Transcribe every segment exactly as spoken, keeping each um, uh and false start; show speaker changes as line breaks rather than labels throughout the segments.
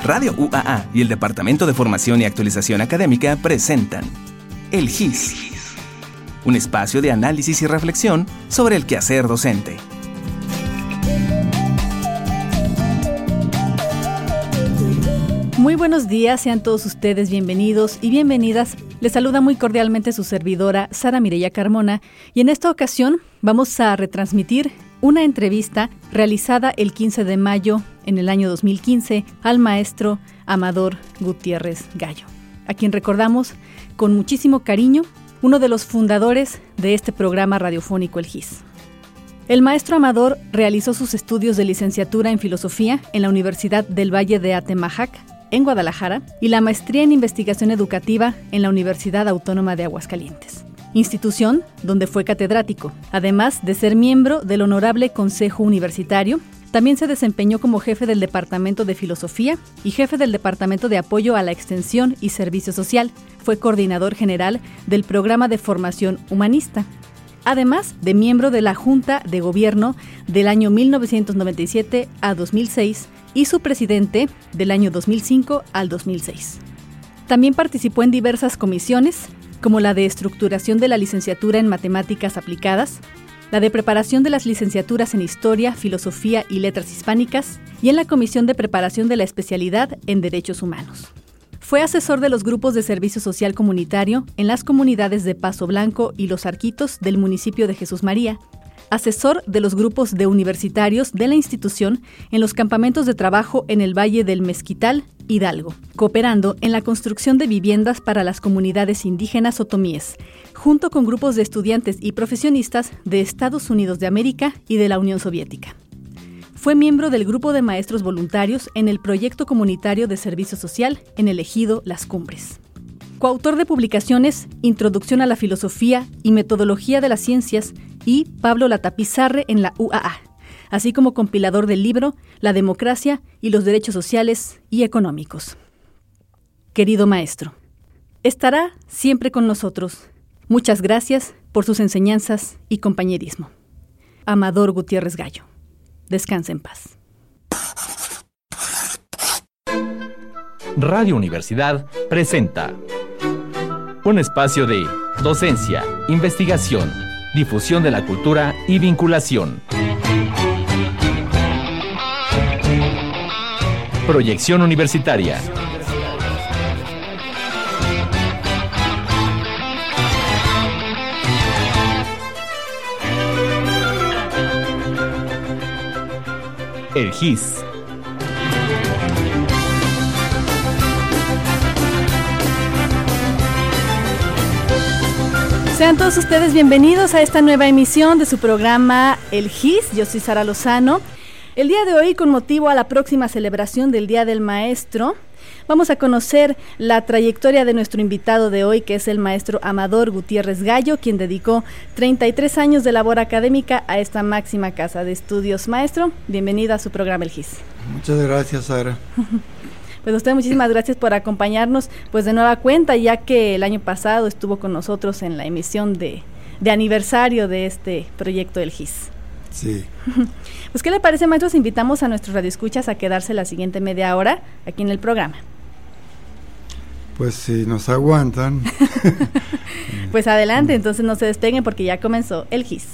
Radio U A A y el Departamento de Formación y Actualización Académica presentan El G I S, un espacio de análisis y reflexión sobre el quehacer docente.
Muy buenos días, sean todos ustedes bienvenidos y bienvenidas. Les saluda muy cordialmente su servidora Sara Mireya Carmona y en esta ocasión vamos a retransmitir una entrevista realizada el quince de mayo en el año dos mil quince al maestro Amador Gutiérrez Gallo, a quien recordamos con muchísimo cariño, uno de los fundadores de este programa radiofónico El G I S. El maestro Amador realizó sus estudios de licenciatura en Filosofía en la Universidad del Valle de Atemajac, en Guadalajara, y la maestría en Investigación Educativa en la Universidad Autónoma de Aguascalientes, institución donde fue catedrático. Además de ser miembro del Honorable Consejo Universitario, también se desempeñó como jefe del Departamento de Filosofía y jefe del Departamento de Apoyo a la Extensión y Servicio Social. Fue coordinador general del Programa de Formación Humanista, además de miembro de la Junta de Gobierno del año mil novecientos noventa y siete a dos mil seis y su presidente del año dos mil cinco al dos mil seis. También participó en diversas comisiones, como la de estructuración de la licenciatura en Matemáticas Aplicadas, la de preparación de las licenciaturas en Historia, Filosofía y Letras Hispánicas, y en la comisión de preparación de la especialidad en Derechos Humanos. Fue asesor de los grupos de servicio social comunitario en las comunidades de Paso Blanco y Los Arquitos del municipio de Jesús María, asesor de los grupos de universitarios de la institución en los campamentos de trabajo en el Valle del Mezquital, Hidalgo, cooperando en la construcción de viviendas para las comunidades indígenas otomíes, junto con grupos de estudiantes y profesionistas de Estados Unidos de América y de la Unión Soviética. Fue miembro del grupo de maestros voluntarios en el proyecto comunitario de servicio social en el ejido Las Cumbres. Coautor de publicaciones Introducción a la Filosofía y Metodología de las Ciencias y Pablo Latapizarre en la U A A, así como compilador del libro La Democracia y los Derechos Sociales y Económicos. Querido maestro, estará siempre con nosotros. Muchas gracias por sus enseñanzas y compañerismo. Amador Gutiérrez Gallo. Descansa en paz.
Radio Universidad presenta un espacio de docencia, investigación, difusión de la cultura y vinculación. Proyección universitaria. El G I S.
Sean todos ustedes bienvenidos a esta nueva emisión de su programa El G I S. Yo soy Sara Lozano. El día de hoy, con motivo a la próxima celebración del Día del Maestro, vamos a conocer la trayectoria de nuestro invitado de hoy, que es el maestro Amador Gutiérrez Gallo, quien dedicó treinta y tres años de labor académica a esta máxima casa de estudios. Maestro, bienvenido a su programa El G I S.
Muchas gracias, Sara.
Pues a usted muchísimas gracias por acompañarnos, pues de nueva cuenta, ya que el año pasado estuvo con nosotros en la emisión de, de aniversario de este proyecto del G I S.
Sí.
Pues, ¿qué le parece, maestro? Invitamos a nuestros radioescuchas a quedarse la siguiente media hora aquí en el programa.
Pues si nos aguantan.
Pues adelante, entonces no se despeguen porque ya comenzó el G I S.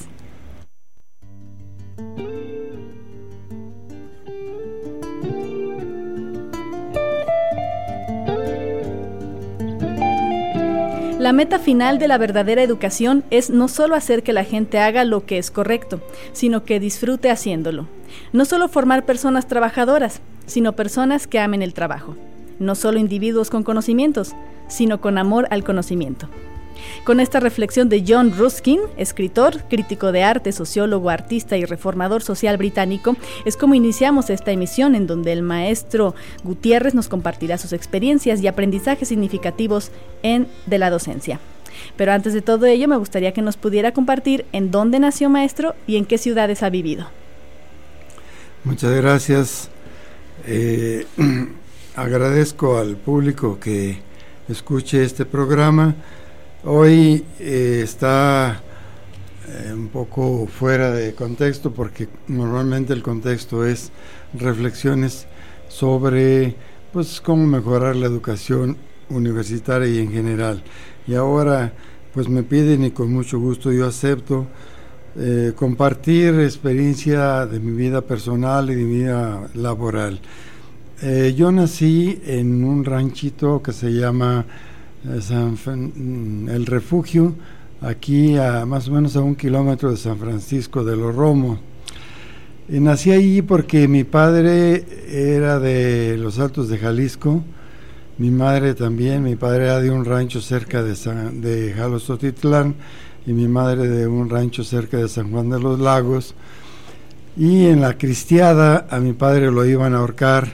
La meta final de la verdadera educación es no solo hacer que la gente haga lo que es correcto, sino que disfrute haciéndolo. No solo formar personas trabajadoras, sino personas que amen el trabajo. No solo individuos con conocimientos, sino con amor al conocimiento. Con esta reflexión de John Ruskin, escritor, crítico de arte, sociólogo, artista y reformador social británico, es como iniciamos esta emisión en donde el maestro Gutiérrez nos compartirá sus experiencias y aprendizajes significativos en de la docencia. Pero antes de todo ello, me gustaría que nos pudiera compartir en dónde nació, maestro, y en qué ciudades ha vivido.
Muchas gracias. Eh, agradezco al público que escuche este programa. Hoy eh, está eh, un poco fuera de contexto, porque normalmente el contexto es reflexiones sobre pues cómo mejorar la educación universitaria y en general. Y ahora pues me piden y con mucho gusto yo acepto eh, compartir experiencia de mi vida personal y de mi vida laboral. Eh, yo nací en un ranchito que se llama eh, San F- El Refugio, aquí a más o menos a un kilómetro de San Francisco de los Romos. Y nací ahí porque mi padre era de los Altos de Jalisco, mi madre también. Mi padre era de un rancho cerca de, San, de Jalostotitlán y mi madre de un rancho cerca de San Juan de los Lagos. Y en la cristiada a mi padre lo iban a ahorcar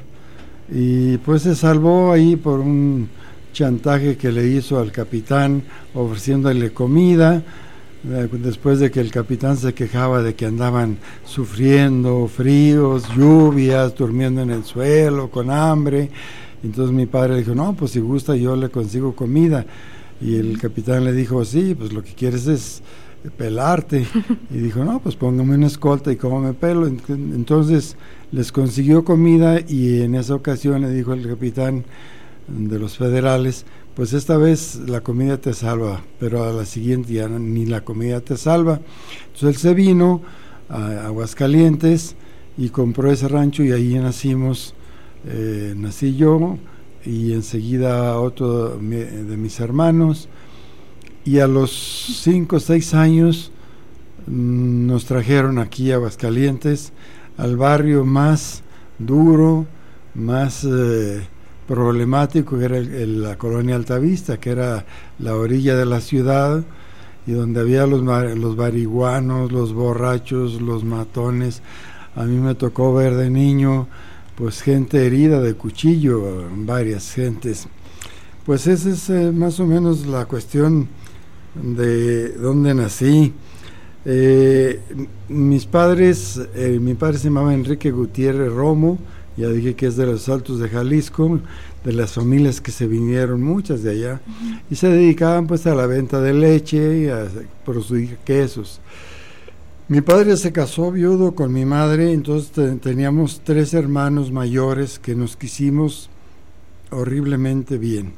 y pues se salvó ahí por un chantaje que le hizo al capitán ofreciéndole comida, después de que el capitán se quejaba de que andaban sufriendo fríos, lluvias, durmiendo en el suelo, con hambre. Entonces mi padre le dijo, no, pues si gusta yo le consigo comida. Y el capitán le dijo, sí, pues lo que quieres es pelarte. Y dijo, no, pues póngame una escolta y cómo me pelo. Entonces les consiguió comida y en esa ocasión le dijo el capitán de los federales, pues esta vez la comida te salva, pero a la siguiente ya ni la comida te salva. Entonces él se vino a Aguascalientes y compró ese rancho y ahí nacimos, eh, nací yo y enseguida otro de mis hermanos, y a los cinco o seis años mmm, nos trajeron aquí a Aguascalientes, al barrio más duro, más eh, problemático, que era el, el, la colonia Altavista, que era la orilla de la ciudad y donde había los, los marihuanos, los borrachos, los matones. A mí me tocó ver de niño pues gente herida de cuchillo, varias gentes. Pues esa es eh, más o menos la cuestión de dónde nací. Eh, mis padres, eh, mi padre se llamaba Enrique Gutiérrez Romo, ya dije que es de los Altos de Jalisco, de las familias que se vinieron, muchas de allá, uh-huh. y se dedicaban pues a la venta de leche y a producir quesos. Mi padre se casó viudo con mi madre, entonces te, teníamos tres hermanos mayores que nos quisimos horriblemente bien.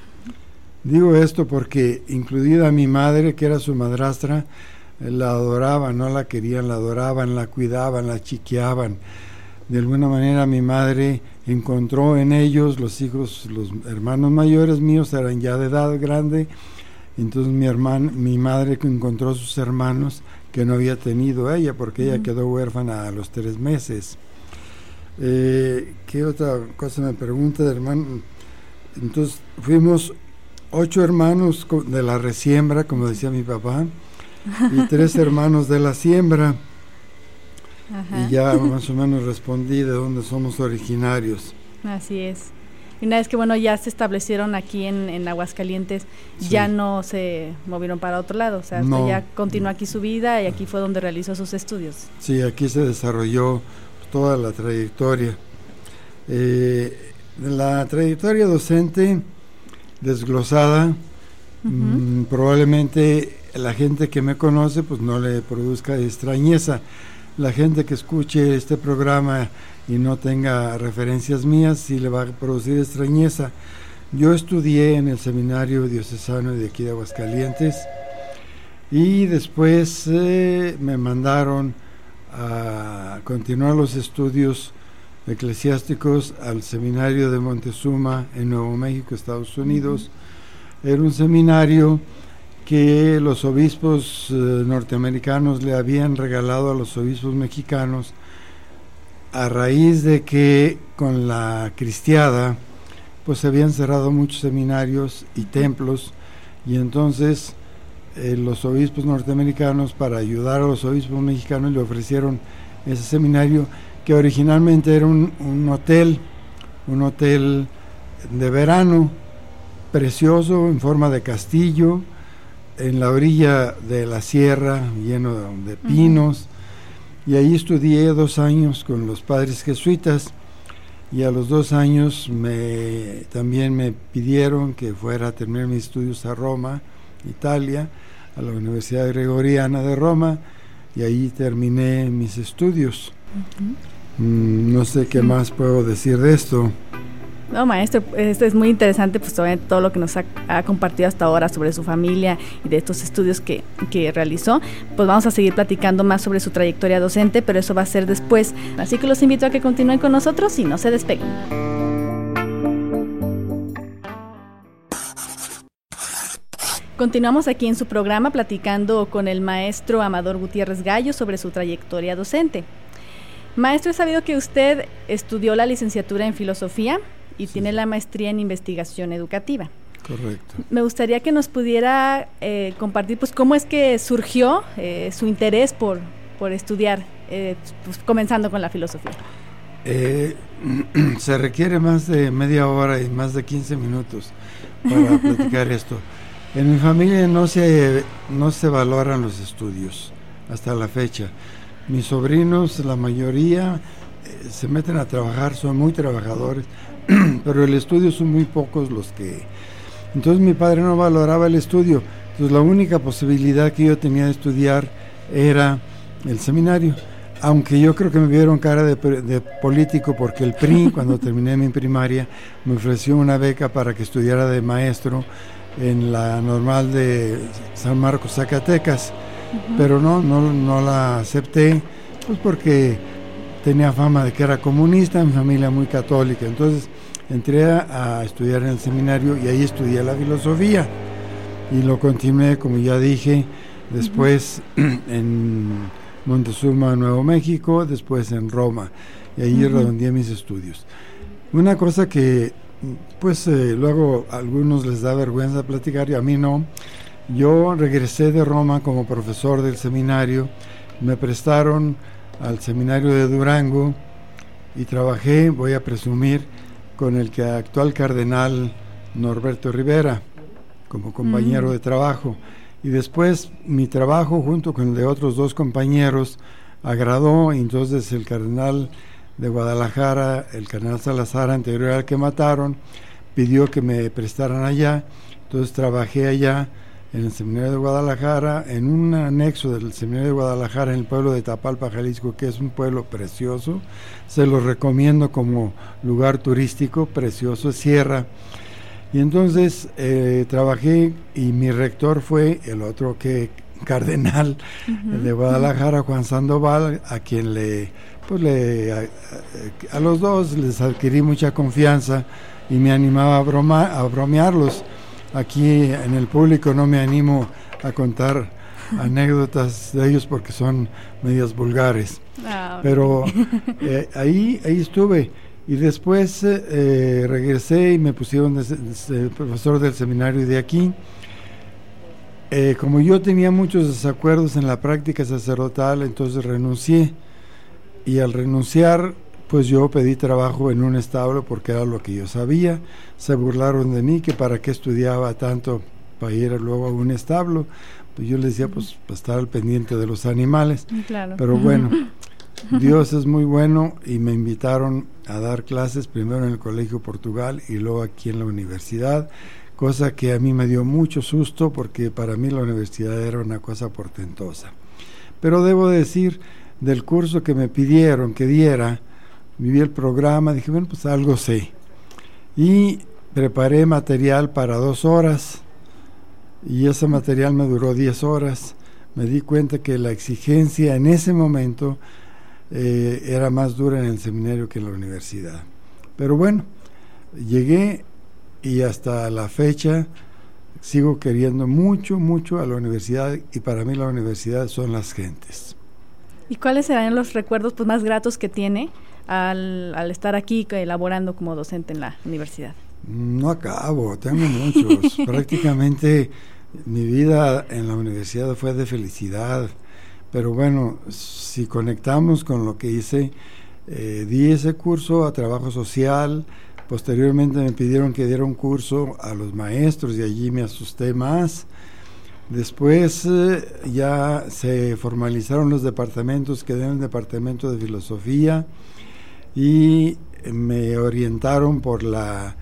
Digo esto porque, incluida mi madre, que era su madrastra, la adoraban, no la querían, la adoraban, la cuidaban, la chiqueaban. De alguna manera mi madre encontró en ellos, los hijos, los hermanos mayores míos eran ya de edad grande, entonces mi hermano, mi madre encontró sus hermanos que no había tenido ella, porque ella uh-huh. quedó huérfana a los tres meses. Eh, ¿Qué otra cosa me pregunta de hermano? Entonces fuimos ocho hermanos de la resiembra, como decía mi papá, y tres hermanos de la siembra. Ajá. Y ya más o menos respondí de dónde somos originarios.
Así es. Y una vez que bueno ya se establecieron aquí en, en Aguascalientes, sí. ya no se movieron para otro lado, o sea, no. ya continuó aquí su vida y aquí fue donde realizó sus estudios.
Sí, aquí se desarrolló toda la trayectoria. Eh, la trayectoria docente desglosada, uh-huh. mmm, probablemente la gente que me conoce pues no le produzca extrañeza. La gente que escuche este programa y no tenga referencias mías sí le va a producir extrañeza. Yo estudié en el seminario diocesano de aquí de Aguascalientes y después eh, me mandaron a continuar los estudios eclesiásticos al seminario de Montezuma en Nuevo México, Estados Unidos. Uh-huh. Era un seminario que los obispos eh, norteamericanos le habían regalado a los obispos mexicanos a raíz de que con la cristiada pues se habían cerrado muchos seminarios y templos, y entonces eh, los obispos norteamericanos, para ayudar a los obispos mexicanos, le ofrecieron ese seminario, que originalmente era un, un hotel, un hotel de verano precioso en forma de castillo, en la orilla de la sierra, lleno de, de pinos, uh-huh. y ahí estudié dos años con los padres jesuitas, y a los dos años me, también me pidieron que fuera a terminar mis estudios a Roma, Italia, a la Universidad Gregoriana de Roma, y ahí terminé mis estudios. Uh-huh. mm, no sé qué uh-huh. más puedo decir de esto.
No, maestro, esto es muy interesante, pues todo lo que nos ha, ha compartido hasta ahora sobre su familia y de estos estudios que, que realizó. Pues vamos a seguir platicando más sobre su trayectoria docente, pero eso va a ser después. Así que los invito a que continúen con nosotros y no se despeguen. Continuamos aquí en su programa platicando con el maestro Amador Gutiérrez Gallo sobre su trayectoria docente. Maestro, he sabido que usted estudió la licenciatura en filosofía y sí. tiene la maestría en investigación educativa.
Correcto.
Me gustaría que nos pudiera eh, compartir pues cómo es que surgió eh, su interés por, por estudiar, eh, pues, comenzando con la filosofía.
Eh, se requiere más de media hora y más de quince minutos para platicar esto. En mi familia no se, no se valoran los estudios hasta la fecha. Mis sobrinos, la mayoría, eh, se meten a trabajar, son muy trabajadores, pero el estudio son muy pocos los que... Entonces mi padre no valoraba el estudio, entonces la única posibilidad que yo tenía de estudiar era el seminario, aunque yo creo que me vieron cara de, de político porque el P R I, cuando terminé mi primaria, me ofreció una beca para que estudiara de maestro en la normal de San Marcos, Zacatecas. Uh-huh. Pero no, no, no la acepté, pues porque tenía fama de que era comunista, mi familia muy católica. Entonces entré a, a estudiar en el seminario y ahí estudié la filosofía y lo continué, como ya dije, después uh-huh. en Montezuma, Nuevo México, después en Roma, y ahí uh-huh. redondeé mis estudios. Una cosa que pues eh, luego a algunos les da vergüenza platicar y a mí no. Yo regresé de Roma como profesor del seminario, me prestaron al seminario de Durango y trabajé, voy a presumir, con el que actual cardenal Norberto Rivera como compañero mm. de trabajo. Y después mi trabajo junto con el de otros dos compañeros agradó, y entonces el cardenal de Guadalajara, el cardenal Salazar, anterior al que mataron, pidió que me prestaran allá. Entonces trabajé allá en el seminario de Guadalajara, en un anexo del seminario de Guadalajara en el pueblo de Tapalpa, Jalisco, que es un pueblo precioso, se lo recomiendo como lugar turístico, precioso, sierra. Y entonces eh, trabajé y mi rector fue el otro que cardenal uh-huh. de Guadalajara, Juan Sandoval, a quien le, pues le, a, a, a los dos les adquirí mucha confianza y me animaba a, broma, a bromearlos. Aquí en el público no me animo a contar anécdotas de ellos porque son medias vulgares. Ah, pero eh, ahí, ahí estuve. Y después eh, regresé y me pusieron de, de, de profesor del seminario de aquí. Eh, como yo tenía muchos desacuerdos en la práctica sacerdotal, entonces renuncié. Y al renunciar, pues yo pedí trabajo en un establo porque era lo que yo sabía. Se burlaron de mí, que para qué estudiaba tanto para ir luego a un establo. Pues yo les decía, pues para estar al pendiente de los animales. Claro. Pero bueno, Dios es muy bueno y me invitaron a dar clases primero en el Colegio Portugal y luego aquí en la universidad, cosa que a mí me dio mucho susto porque para mí la universidad era una cosa portentosa. Pero debo decir, del curso que me pidieron que diera, viví el programa, dije, bueno, pues algo sé. Y preparé material para dos horas y ese material me duró diez horas. Me di cuenta que la exigencia en ese momento eh, era más dura en el seminario que en la universidad. Pero bueno, llegué y hasta la fecha sigo queriendo mucho, mucho a la universidad y para mí la universidad son las gentes.
¿Y cuáles serán los recuerdos pues, más gratos que tiene al, al estar aquí elaborando como docente en la universidad?
No acabo, tengo muchos. Prácticamente mi vida en la universidad fue de felicidad, pero bueno, si conectamos con lo que hice, eh, di ese curso a trabajo social, posteriormente me pidieron que diera un curso a los maestros y allí me asusté más. Después eh, ya se formalizaron los departamentos, quedé en el departamento de filosofía y me orientaron por la,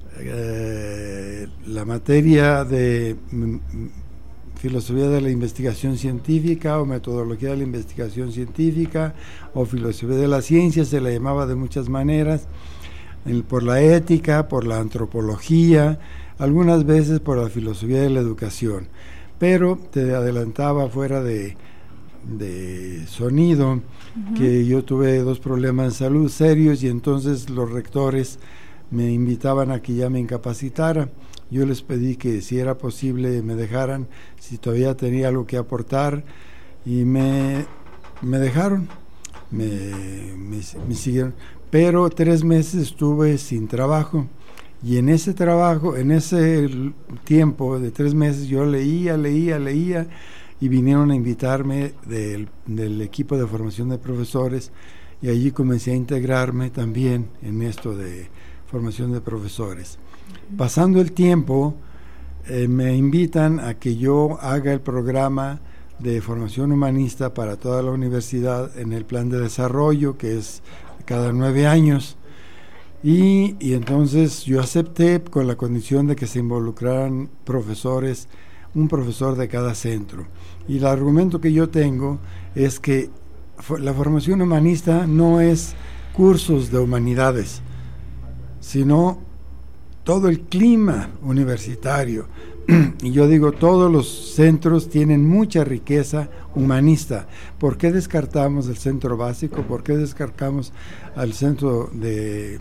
eh, la materia de m- filosofía de la investigación científica o metodología de la investigación científica o filosofía de la ciencia, se la llamaba de muchas maneras. en, por la ética, por la antropología, algunas veces por la filosofía de la educación. Pero te adelantaba fuera de, de sonido, uh-huh, que yo tuve dos problemas de salud serios y entonces los rectores me invitaban a que ya me incapacitara. Yo les pedí que si era posible me dejaran, si todavía tenía algo que aportar, y me, me dejaron, me, me, me siguieron. Pero tres meses estuve sin trabajo, y en ese trabajo, en ese tiempo de tres meses, yo leía, leía, leía, y vinieron a invitarme del, del equipo de formación de profesores, y allí comencé a integrarme también en esto de formación de profesores. Pasando el tiempo, eh, me invitan a que yo haga el programa de formación humanista para toda la universidad en el plan de desarrollo, que es cada nueve años, y, y entonces yo acepté con la condición de que se involucraran profesores, un profesor de cada centro. Y el argumento que yo tengo es que la formación humanista no es cursos de humanidades, sino todo el clima universitario. Y yo digo, todos los centros tienen mucha riqueza humanista. ¿Por qué descartamos el centro básico? ¿Por qué descartamos al centro de,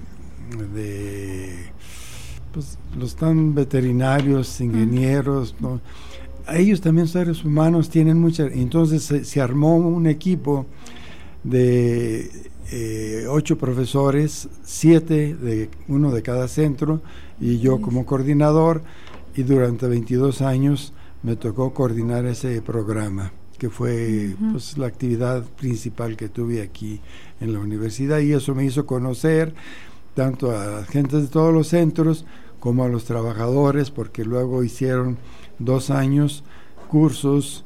de pues, los tan veterinarios, ingenieros, ¿no? Ellos también, seres humanos, tienen mucha. Entonces se, se armó un equipo de eh, ocho profesores, siete de uno de cada centro, y yo como coordinador, y durante veintidós años me tocó coordinar ese programa, que fue uh-huh. pues, la actividad principal que tuve aquí en la universidad, y eso me hizo conocer tanto a la gente de todos los centros como a los trabajadores, porque luego hicieron dos años cursos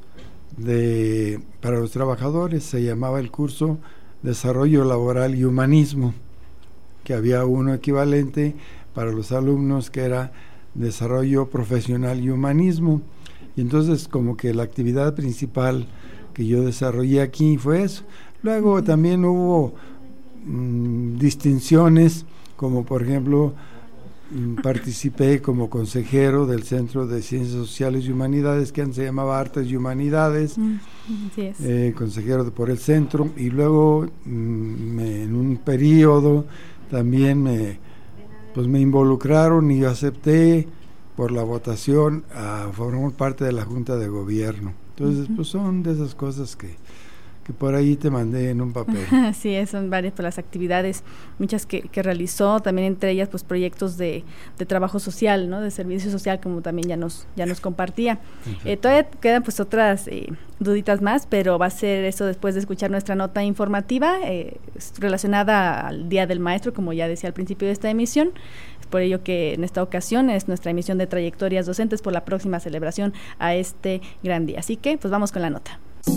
de para los trabajadores. Se llamaba el curso Desarrollo Laboral y Humanismo, que había uno equivalente para los alumnos que era Desarrollo Profesional y Humanismo. Y entonces como que la actividad principal que yo desarrollé aquí fue eso. Luego también hubo mmm, distinciones, como por ejemplo mmm, participé como consejero del Centro de Ciencias Sociales y Humanidades, que antes se llamaba Artes y Humanidades, mm, yes. eh, consejero de, por el centro, y luego mmm, me, en un periodo también me pues me involucraron y yo acepté por la votación a formar parte de la Junta de Gobierno. Entonces, uh-huh. pues son de esas cosas que, que por ahí te mandé en un papel.
Sí, son varias pues, las actividades, muchas que, que realizó, también entre ellas pues proyectos de, de trabajo social, ¿no? De servicio social, como también ya nos ya nos compartía. Eh, todavía quedan pues otras eh, duditas más, pero va a ser eso después de escuchar nuestra nota informativa eh, relacionada al Día del Maestro, como ya decía al principio de esta emisión. Es por ello que en esta ocasión es nuestra emisión de trayectorias docentes por la próxima celebración a este gran día. Así que pues vamos con la nota.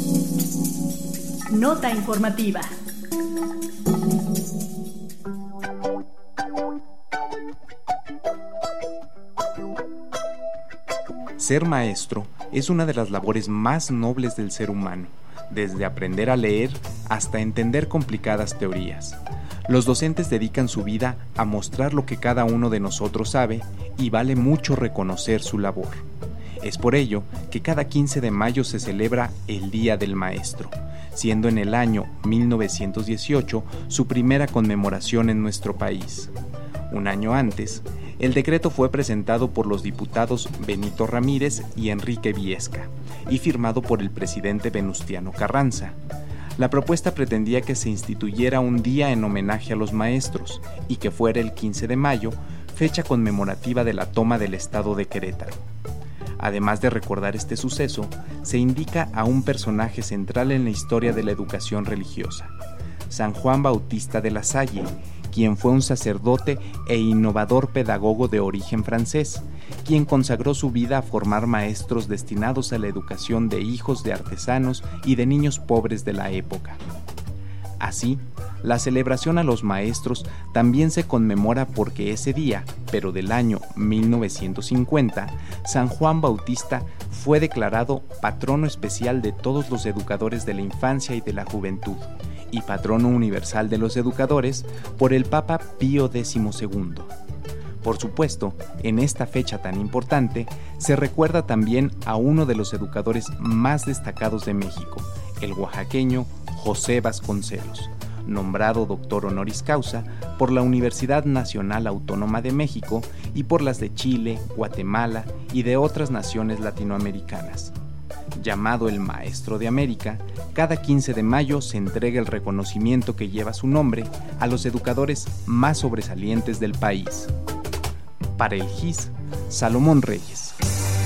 Nota informativa.
Ser maestro es una de las labores más nobles del ser humano, desde aprender a leer hasta entender complicadas teorías. Los docentes dedican su vida a mostrar lo que cada uno de nosotros sabe y vale mucho reconocer su labor. Es por ello que cada quince de mayo se celebra el Día del Maestro, siendo en el año mil novecientos dieciocho su primera conmemoración en nuestro país. Un año antes, el decreto fue presentado por los diputados Benito Ramírez y Enrique Viesca y firmado por el presidente Venustiano Carranza. La propuesta pretendía que se instituyera un día en homenaje a los maestros y que fuera el quince de mayo, fecha conmemorativa de la toma del estado de Querétaro. Además de recordar este suceso, se indica a un personaje central en la historia de la educación religiosa, San Juan Bautista de la Salle, quien fue un sacerdote e innovador pedagogo de origen francés, quien consagró su vida a formar maestros destinados a la educación de hijos de artesanos y de niños pobres de la época. Así, la celebración a los maestros también se conmemora porque ese día, pero del año mil novecientos cincuenta, San Juan Bautista fue declarado patrono especial de todos los educadores de la infancia y de la juventud, y patrono universal de los educadores por el Papa Pío decimosegundo. Por supuesto, en esta fecha tan importante, se recuerda también a uno de los educadores más destacados de México, el oaxaqueño José Vasconcelos, nombrado doctor honoris causa por la Universidad Nacional Autónoma de México y por las de Chile, Guatemala y de otras naciones latinoamericanas. Llamado el Maestro de América, cada quince de mayo se entrega el reconocimiento que lleva su nombre a los educadores más sobresalientes del país. Para el G I S, Salomón Reyes.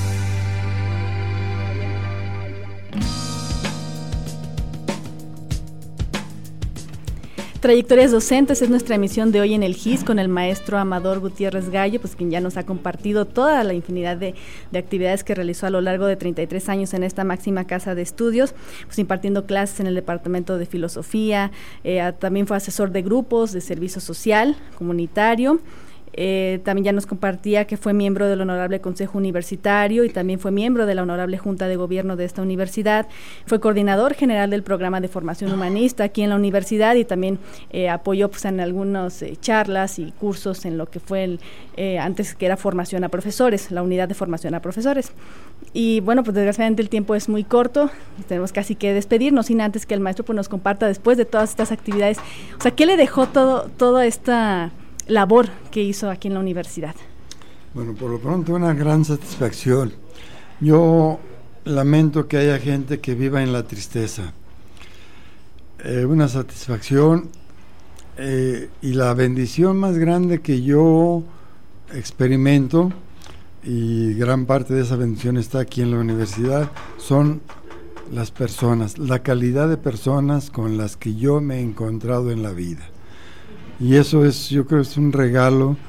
Trayectorias docentes es nuestra emisión de hoy en el G I S con el maestro Amador Gutiérrez Gallo, pues quien ya nos ha compartido toda la infinidad de, de actividades que realizó a lo largo de treinta y tres años en esta máxima casa de estudios, pues impartiendo clases en el departamento de filosofía, eh, también fue asesor de grupos de servicio social, comunitario. Eh, también ya nos compartía que fue miembro del Honorable Consejo Universitario y también fue miembro de la Honorable Junta de Gobierno de esta universidad. Fue coordinador general del programa de formación humanista aquí en la universidad y también eh, apoyó pues, en algunas eh, charlas y cursos en lo que fue el, eh, antes que era formación a profesores, la unidad de formación a profesores. Y bueno, pues desgraciadamente el tiempo es muy corto, tenemos casi que despedirnos sin antes que el maestro pues, nos comparta después de todas estas actividades, o sea, ¿qué le dejó todo, toda esta labor que hizo aquí en la universidad?
Bueno, por lo pronto una gran satisfacción. Yo lamento que haya gente que viva en la tristeza. Eh, una satisfacción eh, y la bendición más grande que yo experimento, y gran parte de esa bendición está aquí en la universidad, son las personas, la calidad de personas con las que yo me he encontrado en la vida. Y eso es, yo creo, es un regalo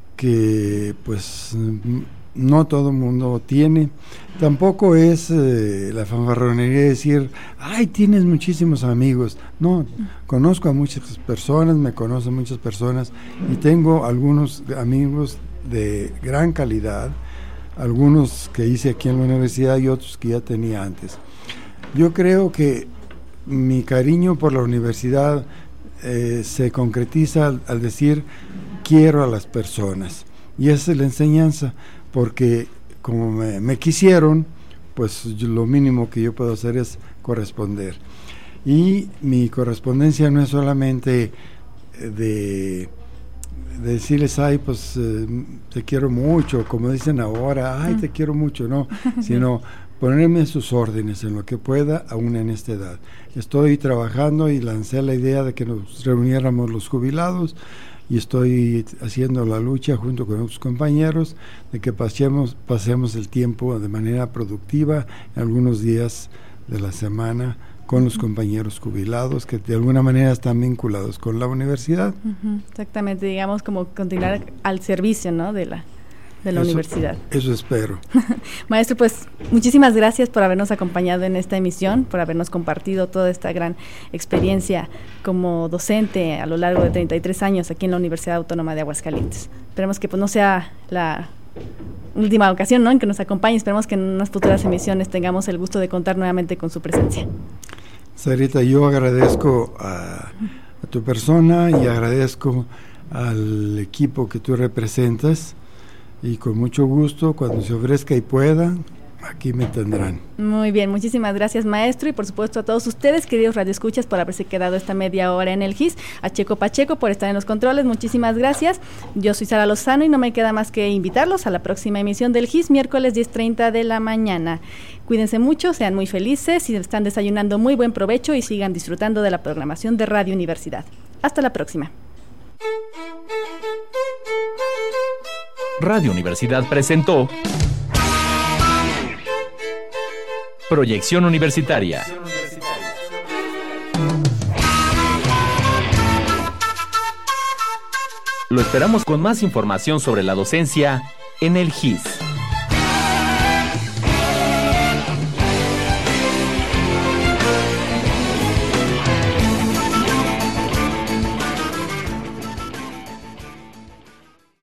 que pues no todo el mundo tiene. Tampoco es eh, la fanfarronería de decir, ay, tienes muchísimos amigos. No, conozco a muchas personas, me conocen muchas personas y tengo algunos amigos de gran calidad, algunos que hice aquí en la universidad y otros que ya tenía antes. Yo creo que mi cariño por la universidad Eh, se concretiza al, al decir quiero a las personas, y esa es la enseñanza, porque como me, me quisieron, pues yo, lo mínimo que yo puedo hacer es corresponder, y mi correspondencia no es solamente de, de decirles ay pues eh, te quiero mucho, como dicen ahora, ay te quiero mucho, no, sino ponerme en sus órdenes en lo que pueda, aún en esta edad. Estoy trabajando y lancé la idea de que nos reuniéramos los jubilados y estoy haciendo la lucha junto con otros compañeros de que pasemos, pasemos el tiempo de manera productiva algunos días de la semana con los compañeros jubilados que de alguna manera están vinculados con la universidad.
Uh-huh, exactamente, digamos como continuar al servicio, ¿no?, de la de la
eso,
universidad.
Eso espero.
Maestro, pues muchísimas gracias por habernos acompañado en esta emisión, por habernos compartido toda esta gran experiencia como docente a lo largo de treinta y tres años aquí en la Universidad Autónoma de Aguascalientes. Esperemos que pues no sea la última ocasión, ¿no?, en que nos acompañe. Esperemos que en unas futuras emisiones tengamos el gusto de contar nuevamente con su presencia.
Sarita, yo agradezco a, a tu persona y agradezco al equipo que tú representas. Y con mucho gusto, cuando se ofrezca y pueda, aquí me tendrán.
Muy bien, muchísimas gracias, maestro, y por supuesto a todos ustedes, queridos radioescuchas, por haberse quedado esta media hora en el G I S, a Checo Pacheco por estar en los controles, muchísimas gracias. Yo soy Sara Lozano y no me queda más que invitarlos a la próxima emisión del G I S, miércoles diez treinta de la mañana. Cuídense mucho, sean muy felices, si están desayunando, muy buen provecho y sigan disfrutando de la programación de Radio Universidad. Hasta la próxima.
Radio Universidad presentó Proyección Universitaria. Lo esperamos con más información sobre la docencia en el G I S.